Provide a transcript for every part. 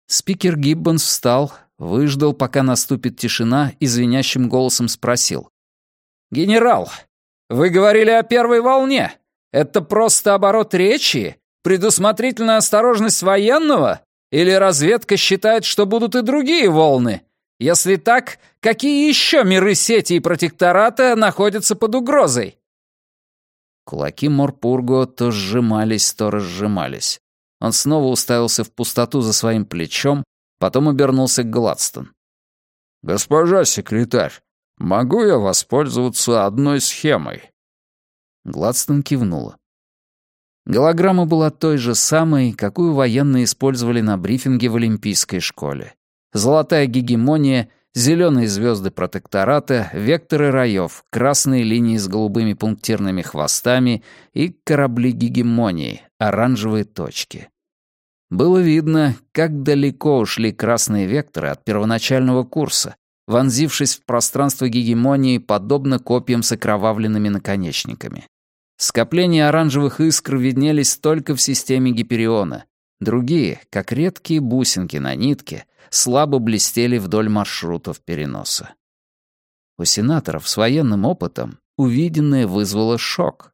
Спикер Гиббонс встал, выждал, пока наступит тишина, и звенящим голосом спросил. «Генерал, вы говорили о первой волне. Это просто оборот речи? Предусмотрительная осторожность военного? Или разведка считает, что будут и другие волны? Если так, какие еще миры сети и протектората находятся под угрозой?» Кулаки Морпурго то сжимались, то разжимались. Он снова уставился в пустоту за своим плечом, потом обернулся к Гладстон. «Госпожа секретарь, могу я воспользоваться одной схемой?» Гладстон кивнула. Голограмма была той же самой, какую военные использовали на брифинге в Олимпийской школе. Золотая гегемония, зеленые звезды протектората, векторы раев, красные линии с голубыми пунктирными хвостами и корабли гегемонии, оранжевые точки. Было видно, как далеко ушли красные векторы от первоначального курса, вонзившись в пространство гегемонии подобно копьям с окровавленными наконечниками. Скопления оранжевых искр виднелись только в системе Гипериона. Другие, как редкие бусинки на нитке, слабо блестели вдоль маршрутов переноса. У сенаторов с военным опытом увиденное вызвало шок.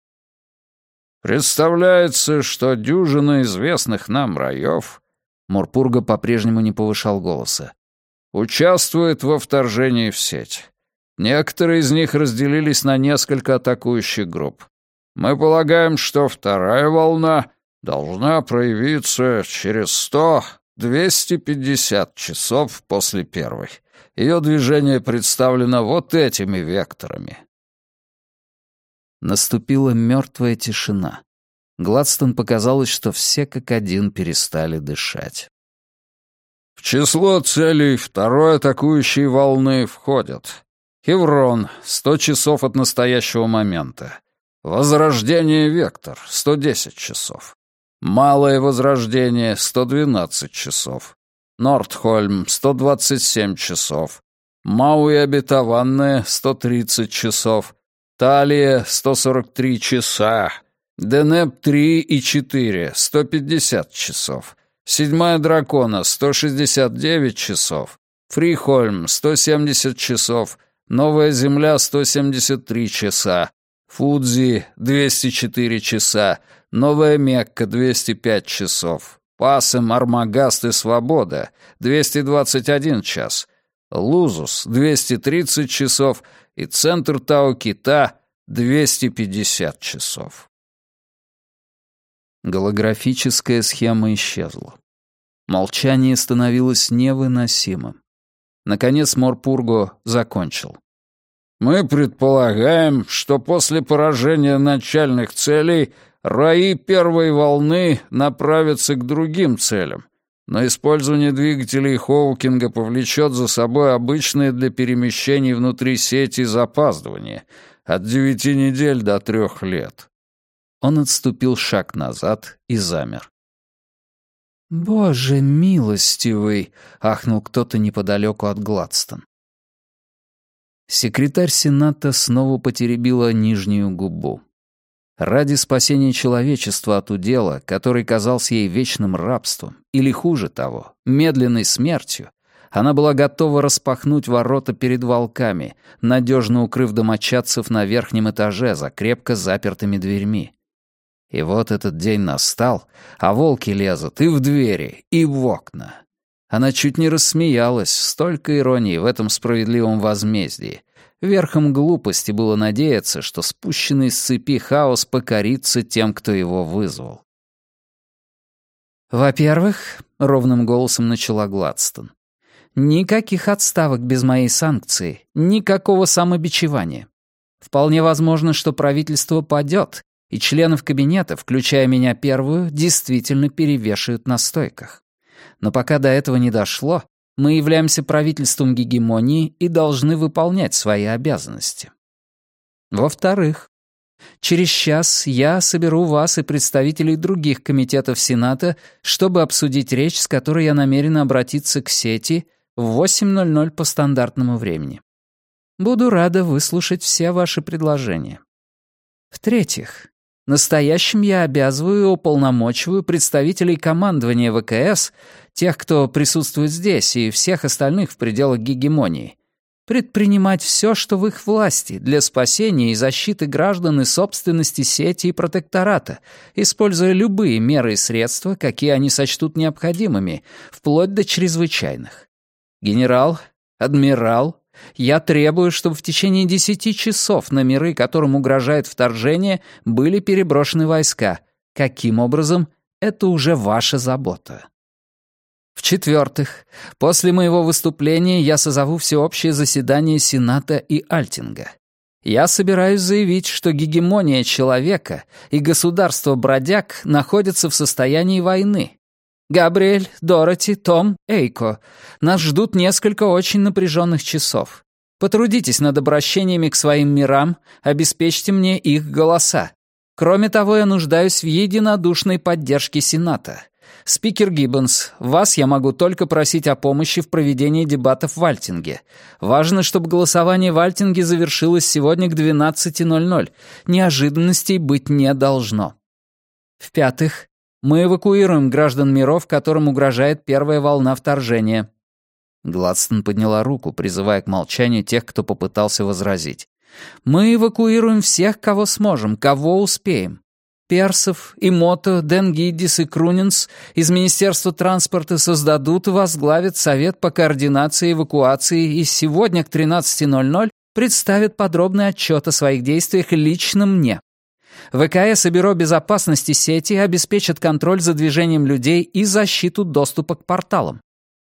«Представляется, что дюжина известных нам раев...» Морпурго по-прежнему не повышал голоса. «Участвует во вторжении в сеть. Некоторые из них разделились на несколько атакующих групп. Мы полагаем, что вторая волна должна проявиться через 100-250 часов после первой. Ее движение представлено вот этими векторами». Наступила мертвая тишина. Гладстон показалось, что все как один перестали дышать. В число целей второй атакующей волны входят Хеврон, 100 часов от настоящего момента. Возрождение Вектор, 110 часов. Малое Возрождение, 112 часов. Нордхольм, 127 часов. Мауи Обетованное, 130 часов. Талия, 143 часа. Денеп 3 и 4, 150 часов. Седьмая Дракона, 169 часов. Фрихольм, 170 часов. Новая Земля, 173 часа. Фудзи, 204 часа. Новая Мекка, 205 часов. Пасем, Армагаст и Свобода, 221 час. Лузус, 230 часов. И центр Тау-Кита, 250 часов. Голографическая схема исчезла. Молчание становилось невыносимым. Наконец Морпурго закончил. «Мы предполагаем, что после поражения начальных целей раи первой волны направятся к другим целям, но использование двигателей Хоукинга повлечет за собой обычное для перемещений внутри сети запаздывание от 9 недель до 3 лет». Он отступил шаг назад и замер. «Боже милостивый!» — ахнул кто-то неподалеку от Гладстон. Секретарь Сената снова потеребила нижнюю губу. Ради спасения человечества от удела, который казался ей вечным рабством, или хуже того, медленной смертью, она была готова распахнуть ворота перед волками, надежно укрыв домочадцев на верхнем этаже за крепко запертыми дверьми. И вот этот день настал, а волки лезут и в двери, и в окна. Она чуть не рассмеялась, столько иронии в этом справедливом возмездии. Верхом глупости было надеяться, что спущенный с цепи хаос покорится тем, кто его вызвал. «Во-первых, — ровным голосом начала Гладстон, — никаких отставок без моей санкции, никакого самобичевания. Вполне возможно, что правительство падет, и членов кабинета, включая меня первую, действительно перевешают на стойках. Но пока до этого не дошло, мы являемся правительством гегемонии и должны выполнять свои обязанности. Во-вторых, через час я соберу вас и представителей других комитетов Сената, чтобы обсудить речь, с которой я намерена обратиться к сети в 8:00 по стандартному времени. Буду рада выслушать все ваши предложения. В-третьих, Настоящим я обязываю и уполномочиваю представителей командования ВКС, тех, кто присутствует здесь, и всех остальных в пределах гегемонии, предпринимать все, что в их власти, для спасения и защиты граждан и собственности сети и протектората, используя любые меры и средства, какие они сочтут необходимыми, вплоть до чрезвычайных. Генерал, адмирал, я требую, чтобы в течение 10 часов на миры, которым угрожает вторжение, были переброшены войска. Каким образом, это уже ваша забота. В-четвертых, после моего выступления я созову всеобщее заседание Сената и Альтинга. Я собираюсь заявить, что гегемония человека и государство-бродяг находятся в состоянии войны. Габриэль, Дороти, Том, Эйко, нас ждут несколько очень напряженных часов. Потрудитесь над обращениями к своим мирам, обеспечьте мне их голоса. Кроме того, я нуждаюсь в единодушной поддержке Сената. Спикер Гиббонс, вас я могу только просить о помощи в проведении дебатов в Альтинге. Важно, чтобы голосование в Альтинге завершилось сегодня к 12:00. Неожиданностей быть не должно. В-пятых, мы эвакуируем граждан миров, которым угрожает первая волна вторжения». Гладстон подняла руку, призывая к молчанию тех, кто попытался возразить. «Мы эвакуируем всех, кого сможем, кого успеем. Персов, Имото, Денгидис и Крунинс из Министерства транспорта создадут и возглавят Совет по координации эвакуации и сегодня к 13:00 представят подробный отчет о своих действиях лично мне. ВКС и Бюро безопасности сети обеспечат контроль за движением людей и защиту доступа к порталам.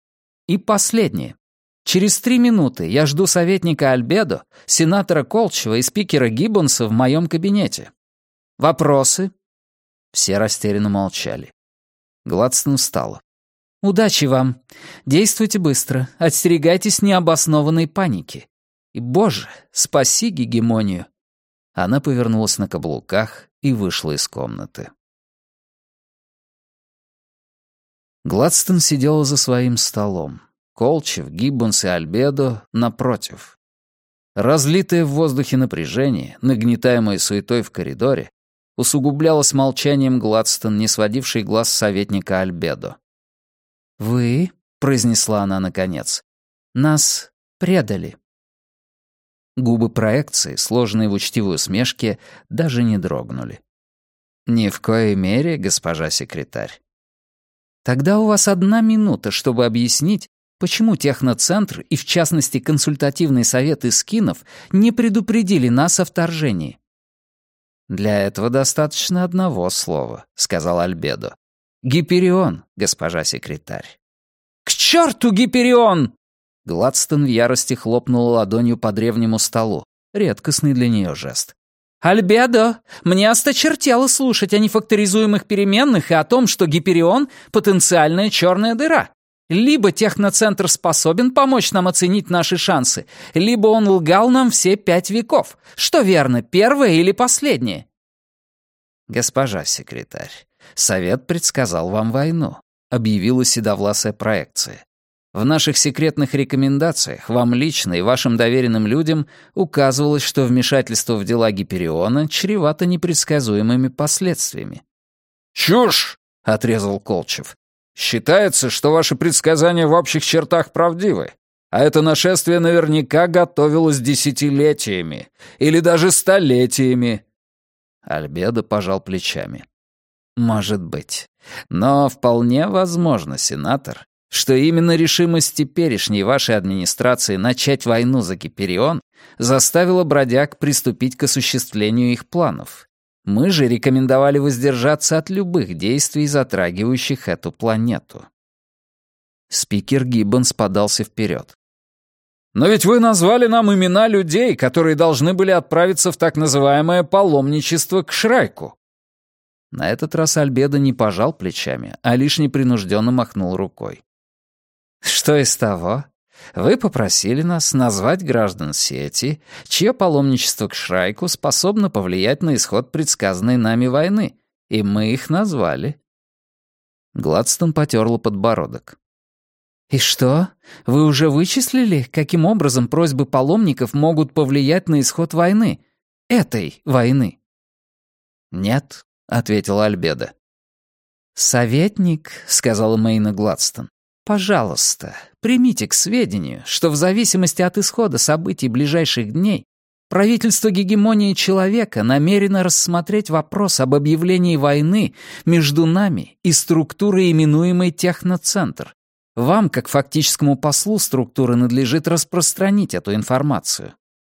И последнее. Через 3 минуты я жду советника Альбедо, сенатора Колчева и спикера Гиббонса в моем кабинете. Вопросы?» Все растерянно молчали. Гладстон встала. «Удачи вам. Действуйте быстро. Остерегайтесь необоснованной паники. И, Боже, спаси гегемонию». Она повернулась на каблуках и вышла из комнаты. Гладстон сидела за своим столом. Колчев, Гиббонс и Альбедо напротив. Разлитое в воздухе напряжение, нагнетаемое суетой в коридоре, усугублялось молчанием Гладстон, не сводивший глаз советника Альбедо. «Вы», — произнесла она наконец, — «нас предали». Губы проекции, сложенные в учтивой усмешке, даже не дрогнули. «Ни в коей мере, госпожа секретарь». «Тогда у вас 1 минута, чтобы объяснить, почему техноцентр и, в частности, консультативный совет из скинов не предупредили нас о вторжении». «Для этого достаточно 1 слова», — сказал Альбедо. «Гиперион, госпожа секретарь». «К черту Гиперион!» Гладстон в ярости хлопнула ладонью по древнему столу. Редкостный для нее жест. «Альбедо, мне осточертело слушать о нефакторизуемых переменных и о том, что Гиперион — потенциальная черная дыра. Либо техноцентр способен помочь нам оценить наши шансы, либо он лгал нам все 5 веков. Что верно, первое или последнее?» «Госпожа секретарь, совет предсказал вам войну», — объявила седовласая проекция. «В наших секретных рекомендациях вам лично и вашим доверенным людям указывалось, что вмешательство в дела Гипериона чревато непредсказуемыми последствиями». «Чушь!» — отрезал Колчев. «Считается, что ваши предсказания в общих чертах правдивы, а это нашествие наверняка готовилось десятилетиями или даже столетиями». Альбедо пожал плечами. «Может быть. Но вполне возможно, сенатор, что именно решимость теперешней вашей администрации начать войну за Гиперион заставила бродяг приступить к осуществлению их планов. Мы же рекомендовали воздержаться от любых действий, затрагивающих эту планету». Спикер Гиббонс подался вперед. «Но ведь вы назвали нам имена людей, которые должны были отправиться в так называемое паломничество к Шрайку». На этот раз Альбедо не пожал плечами, а лишь непринужденно махнул рукой. «Что из того? Вы попросили нас назвать граждан сети, чье паломничество к Шрайку способно повлиять на исход предсказанной нами войны, и мы их назвали». Гладстон потерла подбородок. «И что? Вы уже вычислили, каким образом просьбы паломников могут повлиять на исход войны? Этой войны?» «Нет», — ответила Альбеда. «Советник», — сказала Мэйна Гладстон, — «пожалуйста, примите к сведению, что в зависимости от исхода событий ближайших дней правительство гегемонии человека намерено рассмотреть вопрос об объявлении войны между нами и структурой, именуемой Техноцентр. Вам, как фактическому послу структуры, надлежит распространить эту информацию.